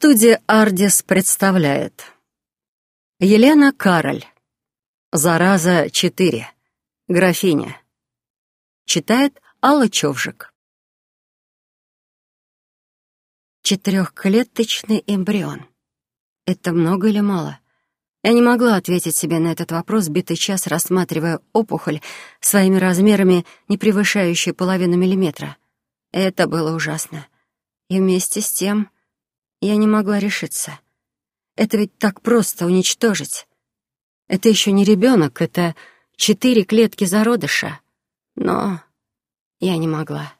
Студия «Ардис» представляет Елена Кароль. «Зараза 4. Графиня». Читает Алла Човжик. 4-клеточный эмбрион. Это много или мало? Я не могла ответить себе на этот вопрос битый час, рассматривая опухоль своими размерами, не превышающую половину миллиметра. Это было ужасно. И вместе с тем я не могла решиться. Это ведь так просто уничтожить. Это еще не ребенок, это 4 клетки зародыша. Но я не могла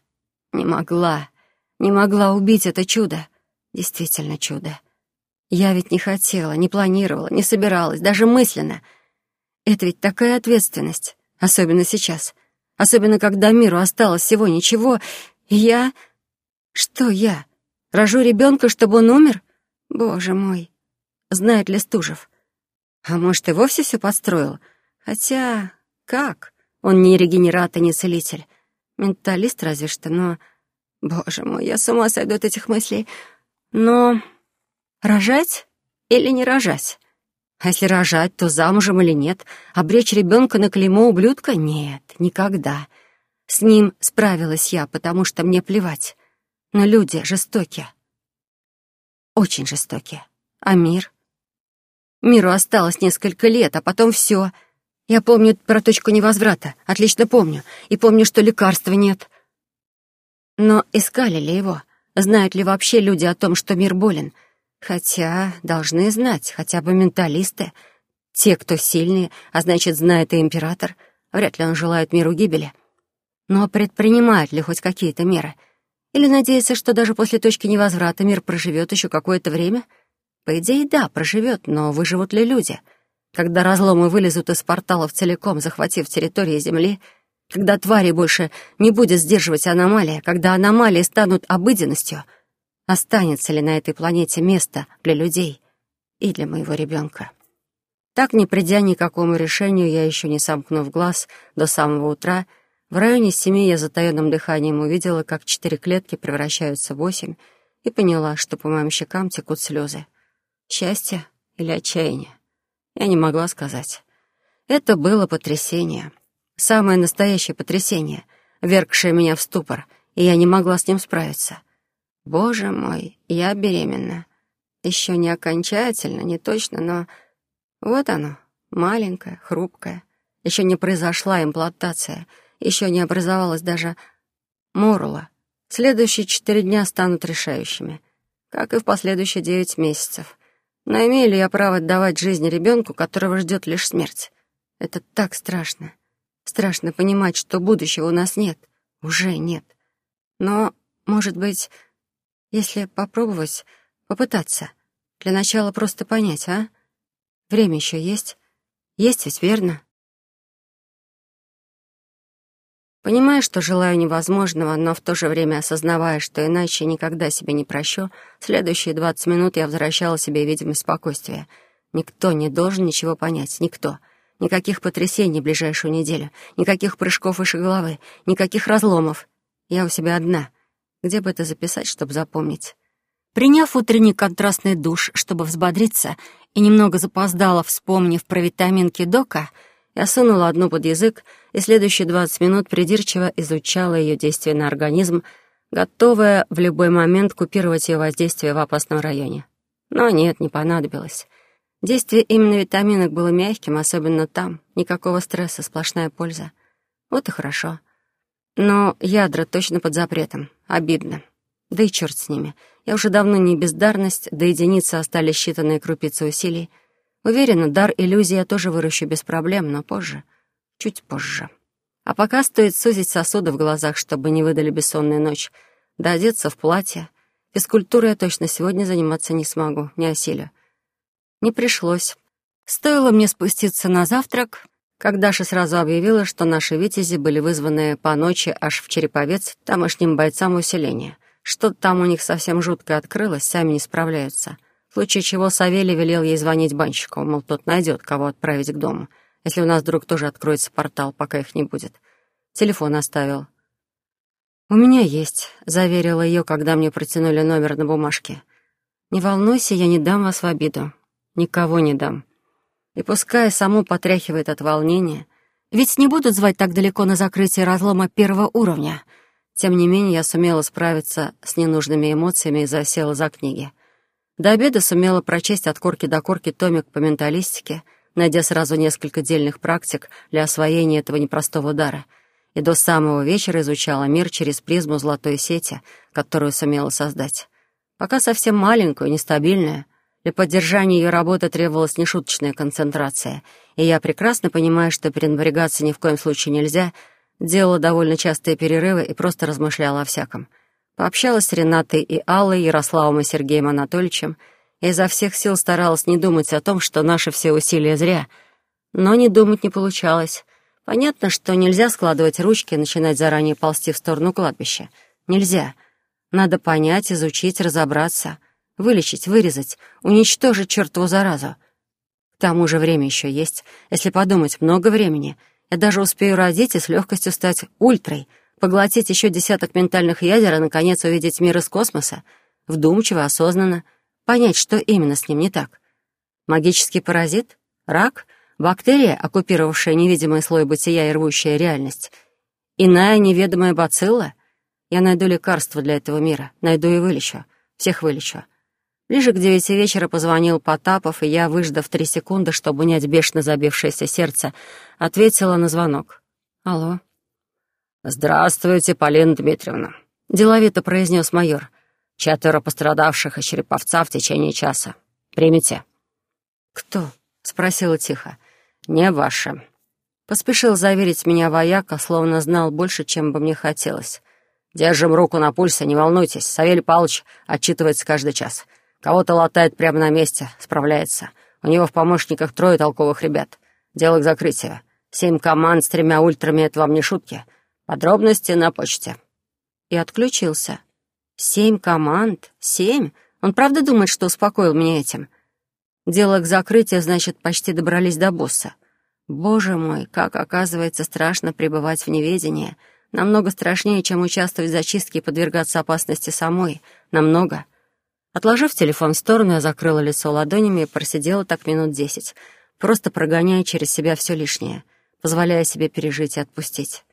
убить это чудо. Действительно чудо. Я ведь не хотела, не планировала, не собиралась, даже мысленно. Это ведь такая ответственность, особенно сейчас. Особенно, когда миру осталось всего ничего, и я... Что я? Рожу ребенка, чтобы он умер? Боже мой! Знает ли Стужев? А может, и вовсе все подстроил? Хотя... как? Он не регенерат и не целитель. Менталист разве что, но... Боже мой, я с ума сойду от этих мыслей. Но... рожать или не рожать? А если рожать, то замужем или нет? Обречь ребенка на клеймо ублюдка? Нет, никогда. С ним справилась я, потому что мне плевать. Но люди жестоки. Очень жестоки. А мир? Миру осталось несколько лет, а потом все. Я помню про точку невозврата, отлично помню. И помню, что лекарства нет. Но искали ли его? Знают ли вообще люди о том, что мир болен? Хотя должны знать, хотя бы менталисты. Те, кто сильные, а значит, знает и император. Вряд ли он желает миру гибели. Но предпринимают ли хоть какие-то меры? Или надеется, что даже после точки невозврата мир проживет еще какое-то время? По идее, да, проживет, но выживут ли люди? Когда разломы вылезут из порталов целиком, захватив территории Земли, когда твари больше не будет сдерживать аномалии, когда аномалии станут обыденностью, останется ли на этой планете место для людей и для моего ребенка? Так, не придя ни к какому решению, я еще не сомкнув глаз до самого утра, в районе 7 я затаённым дыханием увидела, как 4 клетки превращаются в 8, и поняла, что по моим щекам текут слезы. Счастье или отчаяние? Я не могла сказать. Это было потрясение. Самое настоящее потрясение, ввергшее меня в ступор, и я не могла с ним справиться. Боже мой, я беременна. Еще не окончательно, не точно, но вот оно, маленькое, хрупкое. Еще не произошла имплантация, еще не образовалась даже морула. Следующие 4 дня станут решающими, как и в последующие 9 месяцев. Но имею ли я право отдавать жизнь ребенку, которого ждет лишь смерть? Это так страшно. Страшно понимать, что будущего у нас нет. Уже нет. Но, может быть, если попробовать, попытаться. Для начала просто понять, а? Время еще есть. Есть ведь, верно? Понимая, что желаю невозможного, но в то же время осознавая, что иначе никогда себе не прощу, следующие 20 минут я возвращала себе видимость спокойствия. Никто не должен ничего понять, никто. Никаких потрясений в ближайшую неделю, никаких прыжков выше головы, никаких разломов. Я у себя одна. Где бы это записать, чтобы запомнить? Приняв утренний контрастный душ, чтобы взбодриться, и немного запоздала, вспомнив про витаминки Дока, я сунула одну под язык и следующие 20 минут придирчиво изучала ее действие на организм, готовая в любой момент купировать ее воздействие в опасном районе. Но нет, не понадобилось. Действие именно витаминок было мягким, особенно там. Никакого стресса, сплошная польза. Вот и хорошо. Но ядра точно под запретом. Обидно. Да и черт с ними. Я уже давно не бездарность, до единицы остались считанные крупицы усилий. Уверена, дар иллюзии я тоже выращу без проблем, но позже. Чуть позже. А пока стоит сузить сосуды в глазах, чтобы не выдали бессонную ночь. Да одеться в платье. Физкультурой я точно сегодня заниматься не смогу, не осилю. Не пришлось. Стоило мне спуститься на завтрак, как Даша сразу объявила, что наши витязи были вызваны по ночи аж в Череповец тамошним бойцам усиления. Что-то там у них совсем жуткое открылось, сами не справляются. В случае чего Савелий велел ей звонить банщику, мол, тот найдет, кого отправить к дому, если у нас вдруг тоже откроется портал, пока их не будет. Телефон оставил. «У меня есть», — заверила ее, когда мне протянули номер на бумажке. «Не волнуйся, я не дам вас в обиду. Никого не дам. И пускай саму потряхивает от волнения, ведь не будут звать так далеко на закрытие разлома первого уровня. Тем не менее, я сумела справиться с ненужными эмоциями и засела за книги. До обеда сумела прочесть от корки до корки томик по менталистике, найдя сразу несколько дельных практик для освоения этого непростого дара, и до самого вечера изучала мир через призму золотой сети, которую сумела создать. Пока совсем маленькую, нестабильную. Для поддержания ее работы требовалась нешуточная концентрация, и я прекрасно понимаю, что перенапрягаться ни в коем случае нельзя, делала довольно частые перерывы и просто размышляла о всяком. Пообщалась с Ренатой и Аллой, Ярославом и Сергеем Анатольевичем, и изо всех сил старалась не думать о том, что наши все усилия зря. Но не думать не получалось. Понятно, что нельзя складывать ручки и начинать заранее ползти в сторону кладбища. Нельзя. Надо понять, изучить, разобраться, вылечить, вырезать, уничтожить чертову заразу. К тому же время еще есть. Если подумать, много времени. Я даже успею родить и с легкостью стать ультрой, поглотить еще десяток ментальных ядер и, наконец, увидеть мир из космоса, вдумчиво, осознанно, понять, что именно с ним не так. Магический паразит? Рак? Бактерия, оккупировавшая невидимый слой бытия и рвущая реальность? Иная неведомая бацилла? Я найду лекарство для этого мира, найду и вылечу. Всех вылечу. Ближе к 9 вечера позвонил Потапов, и я, выждав 3 секунды, чтобы унять бешено забившееся сердце, ответила на звонок. «Алло». «Здравствуйте, Полина Дмитриевна», — деловито произнес майор. 4 пострадавших из Череповца в течение часа. Примите». «Кто?» — спросила тихо. «Не ваши». Поспешил заверить меня вояка, словно знал больше, чем бы мне хотелось. «Держим руку на пульсе, не волнуйтесь. Савелий Павлович отчитывается каждый час. Кого-то латает прямо на месте, справляется. У него в помощниках 3 толковых ребят. Дело к закрытию. 7 команд с 3 ультрами — это вам не шутки. Подробности на почте». И отключился. 7 команд? 7? Он правда думает, что успокоил меня этим? Дело к закрытию, значит, почти добрались до босса. Боже мой, как, оказывается, страшно пребывать в неведении. Намного страшнее, чем участвовать в зачистке и подвергаться опасности самой. Намного. Отложив телефон в сторону, я закрыла лицо ладонями и просидела так минут 10, просто прогоняя через себя все лишнее, позволяя себе пережить и отпустить.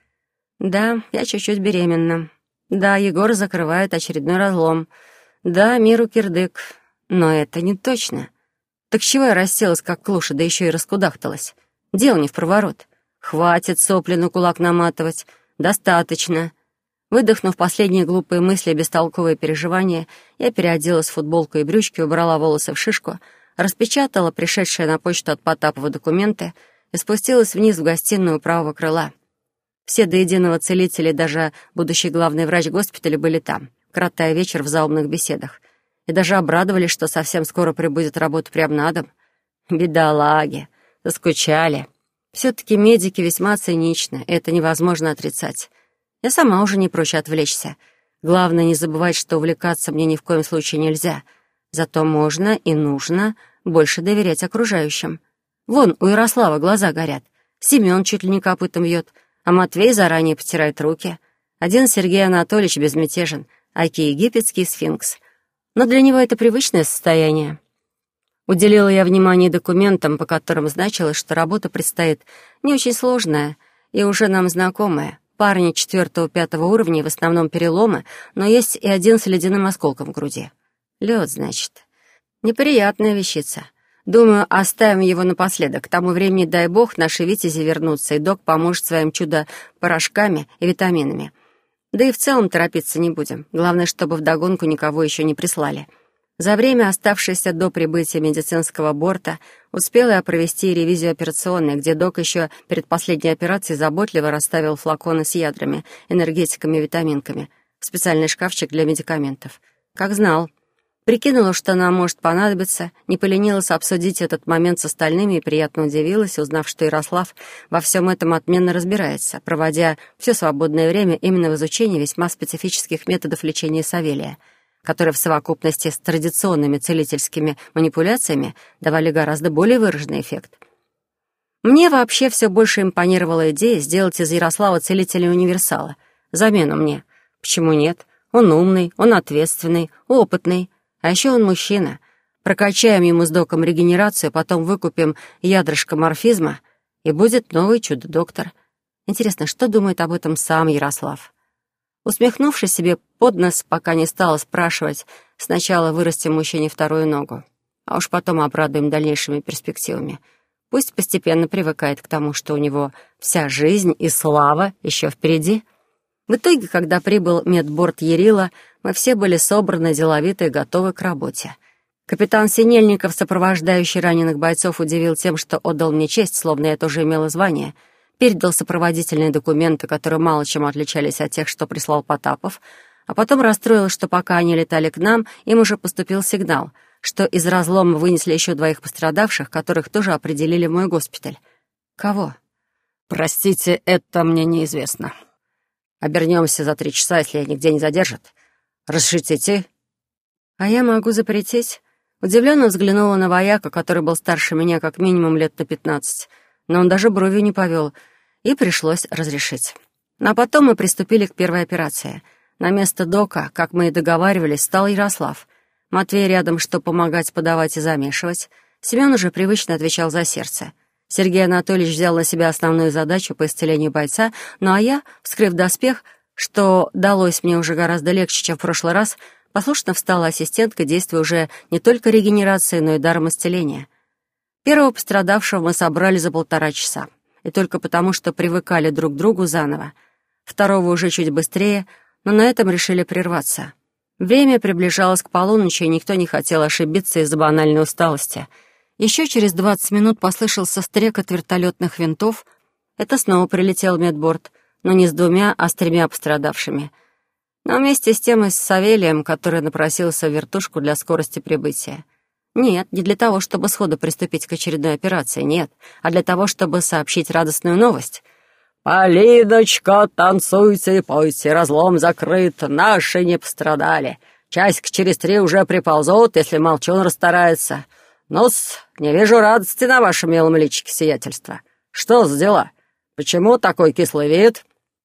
Да, я чуть-чуть беременна. Да, Егор закрывает очередной разлом. Да, миру кирдык. Но это не точно. Так с чего я расселась, как клуша, да еще и раскудахталась? Дело не в проворот. Хватит сопли на кулак наматывать. Достаточно. Выдохнув последние глупые мысли и бестолковые переживания, я переоделась в футболку и брючки, убрала волосы в шишку, распечатала пришедшие на почту от Потапова документы и спустилась вниз в гостиную правого крыла. Все до единого целители, даже будущий главный врач госпиталя, были там, коротая вечер в заумных беседах, и даже обрадовались, что совсем скоро прибудет работа прямо на дом. Бедолаги, заскучали. Все-таки медики весьма циничны, это невозможно отрицать. Я сама уже не прочь отвлечься. Главное, не забывать, что увлекаться мне ни в коем случае нельзя. Зато можно и нужно больше доверять окружающим. Вон, у Ярослава глаза горят. Семен чуть ли не копытом бьет, а Матвей заранее потирает руки. Один Сергей Анатольевич безмятежен, аки египетский сфинкс. Но для него это привычное состояние. Уделила я внимание документам, по которым значилось, что работа предстоит не очень сложная и уже нам знакомая. Парни 4-5 уровней, в основном переломы, но есть и один с ледяным осколком в груди. Лед, значит. Неприятная вещица. Думаю, оставим его напоследок. К тому времени, дай бог, наши витязи вернутся, и док поможет своим чудо-порошками и витаминами. Да и в целом торопиться не будем. Главное, чтобы вдогонку никого еще не прислали. За время, оставшееся до прибытия медицинского борта, успела я провести ревизию операционной, где док еще перед последней операцией заботливо расставил флаконы с ядрами, энергетиками и витаминками в специальный шкафчик для медикаментов. Как знал. Прикинула, что нам может понадобиться, не поленилась обсудить этот момент с остальными и приятно удивилась, узнав, что Ярослав во всем этом отменно разбирается, проводя все свободное время именно в изучении весьма специфических методов лечения Савелия, которые в совокупности с традиционными целительскими манипуляциями давали гораздо более выраженный эффект. Мне вообще все больше импонировала идея сделать из Ярослава целителя-универсала. Замену мне. Почему нет? Он умный, он ответственный, опытный. А еще он мужчина. Прокачаем ему с доком регенерацию, потом выкупим ядрышко морфизма, и будет новый чудо-доктор. Интересно, что думает об этом сам Ярослав? Усмехнувшись себе под нос, пока не стала спрашивать, сначала вырастим мужчине вторую ногу, а уж потом обрадуем дальнейшими перспективами. Пусть постепенно привыкает к тому, что у него вся жизнь и слава еще впереди. В итоге, когда прибыл медборд Ярила, мы все были собраны, деловиты и готовы к работе. Капитан Синельников, сопровождающий раненых бойцов, удивил тем, что отдал мне честь, словно я тоже имела звание. Передал сопроводительные документы, которые мало чем отличались от тех, что прислал Потапов, а потом расстроил, что пока они летали к нам, им уже поступил сигнал, что из разлома вынесли еще 2 пострадавших, которых тоже определили в мой госпиталь. Кого? «Простите, это мне неизвестно. Обернемся за 3 часа, если нигде не задержат. Разрешите идти?» «А я могу запретить?» Удивленно взглянула на вояка, который был старше меня как минимум лет на 15, но он даже бровью не повел, и пришлось разрешить. А потом мы приступили к первой операции. На место дока, как мы и договаривались, стал Ярослав. Матвей рядом, чтобы помогать подавать и замешивать. Семен уже привычно отвечал за сердце. Сергей Анатольевич взял на себя основную задачу по исцелению бойца, ну а я, вскрыв доспех, что далось мне уже гораздо легче, чем в прошлый раз, послушно встала ассистентка, действуя уже не только регенерацией, но и даром исцеления. Первого пострадавшего мы собрали за 1,5 часа, и только потому, что привыкали друг к другу заново. Второго уже чуть быстрее, но на этом решили прерваться. Время приближалось к полуночи, и никто не хотел ошибиться из-за банальной усталости. Еще через 20 минут послышался стрекот вертолетных винтов. Это снова прилетел медборд, но не с 2, а с 3 пострадавшими. Но вместе с тем и с Савелием, который напросился в вертушку для скорости прибытия. Нет, не для того, чтобы сходу приступить к очередной операции, нет, а для того, чтобы сообщить радостную новость. «Полиночка, танцуйте и пойте, разлом закрыт, наши не пострадали. Часик через 3 уже приползут, если молчун расстарается. Ну-с, не вижу радости на вашем милом личике, сиятельство. Что за дела? Почему такой кислый вид?»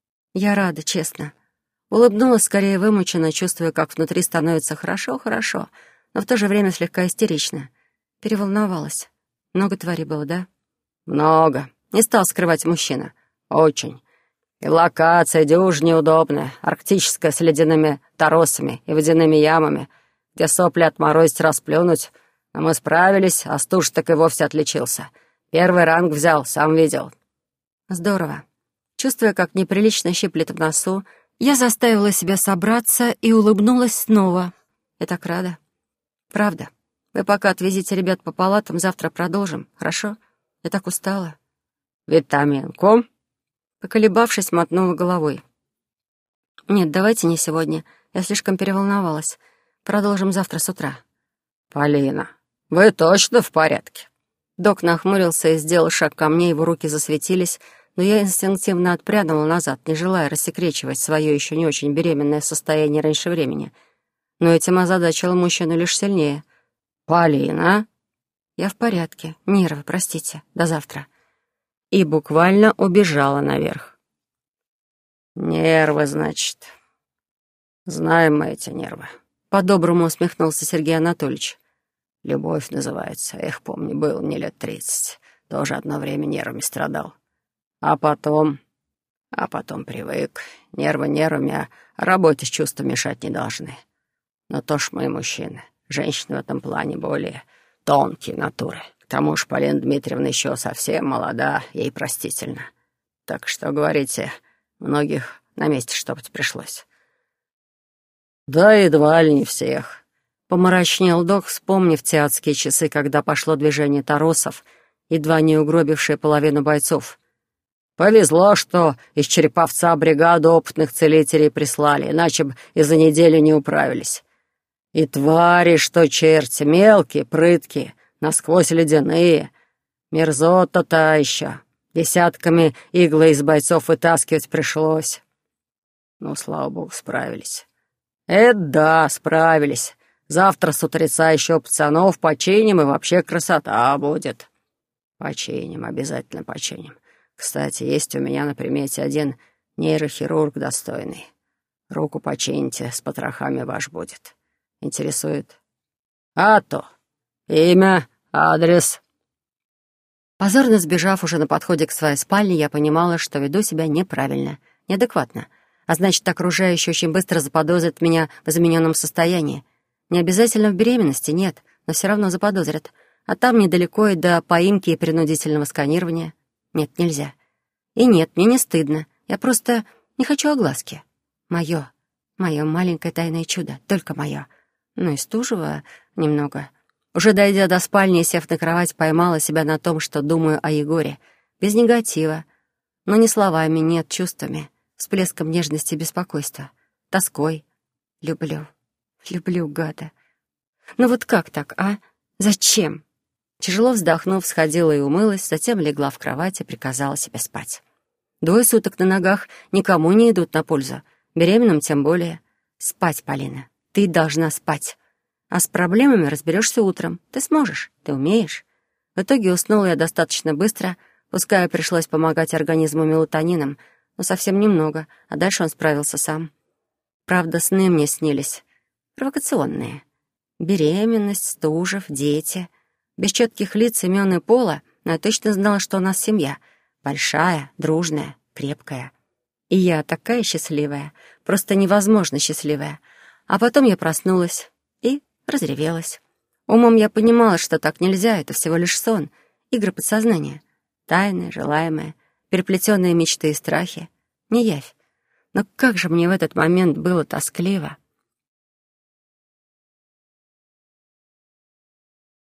Я рада, честно. Улыбнулась скорее вымученно, чувствуя, как внутри становится хорошо, но в то же время слегка истерично. Переволновалась. Много тварей было, да? «Много», — не стал скрывать мужчина. «очень. И локация дюж неудобная, арктическая с ледяными торосами и водяными ямами, где сопли отморозить, расплюнуть. Но мы справились, а стуж так и вовсе отличился. 1 ранг взял, сам видел». Здорово. Чувствуя, как неприлично щиплет в носу, я заставила себя собраться и улыбнулась снова. Я так рада. Правда. Вы пока отвезите ребят по палатам, завтра продолжим, хорошо? Я так устала. «Витаминку?» Поколебавшись, мотнула головой. «Нет, давайте не сегодня. Я слишком переволновалась. Продолжим завтра с утра». «Полина, вы точно в порядке?» Док нахмурился и сделал шаг ко мне, его руки засветились, но я инстинктивно отпрянула назад, не желая рассекречивать свое еще не очень беременное состояние раньше времени. Но этим озадачило мужчину лишь сильнее. «Полина?» «Я в порядке. Нервы, простите. До завтра». И буквально убежала наверх. «Нервы, значит. Знаем мы эти нервы». По-доброму усмехнулся Сергей Анатольевич. «Любовь называется. Эх, помню, был мне лет 30. Тоже одно время нервами страдал. А потом привык. Нервы нервами, а работе с чувством мешать не должны. Но то ж мы мужчины. Женщины в этом плане более тонкие натуры. К тому же Полина Дмитриевна еще совсем молода, ей простительно. Так что, говорите, многих на месте штопать пришлось». «Да едва ли не всех», — помрачнел док, вспомнив те адские часы, когда пошло движение торосов, едва не угробившее половину бойцов. «Повезло, что из Череповца бригаду опытных целителей прислали, иначе бы и за неделю не управились. И твари, что черти, мелкие, прыткие, насквозь ледяные. Мерзота та еще. Десятками иглы из бойцов вытаскивать пришлось. Ну, слава богу, справились. Это да, справились. Завтра с утреца еще пацанов починим, и вообще красота будет». «Починим, обязательно починим. Кстати, есть у меня на примете один нейрохирург достойный. Руку почините, с потрохами ваш будет. Интересует?» А то. Имя, адрес». Позорно сбежав уже на подходе к своей спальне, я понимала, что веду себя неправильно, неадекватно. А значит, окружающие очень быстро заподозрят меня в измененном состоянии. Не обязательно в беременности, нет, но все равно заподозрят. А там недалеко и до поимки и принудительного сканирования. Нет, нельзя. И нет, мне не стыдно. Я просто не хочу огласки. Мое маленькое тайное чудо, только мое. Ну и стужево немного. Уже дойдя до спальни и сев на кровать, поймала себя на том, что думаю о Егоре. Без негатива. Но не словами, нет, чувствами. Всплеском нежности и беспокойства. Тоской. Люблю. Люблю, гада. Ну вот как так, а? Зачем? Тяжело вздохнув, сходила и умылась, затем легла в кровать и приказала себе спать. 2 суток на ногах никому не идут на пользу. Беременным тем более. Спать, Полина. Ты должна спать. А с проблемами разберешься утром. Ты сможешь, ты умеешь. В итоге уснула я достаточно быстро, пускай пришлось помогать организму мелатонином, но совсем немного, а дальше он справился сам. Правда, сны мне снились. Провокационные. Беременность, Стужев, дети. Без четких лиц, имен и пола, но я точно знала, что у нас семья. Большая, дружная, крепкая. И я такая счастливая, просто невозможно счастливая. А потом я проснулась и разревелась. Умом я понимала, что так нельзя, это всего лишь сон, игры подсознания. Тайны, желаемые, переплетенные мечты и страхи. Не явь. Но как же мне в этот момент было тоскливо.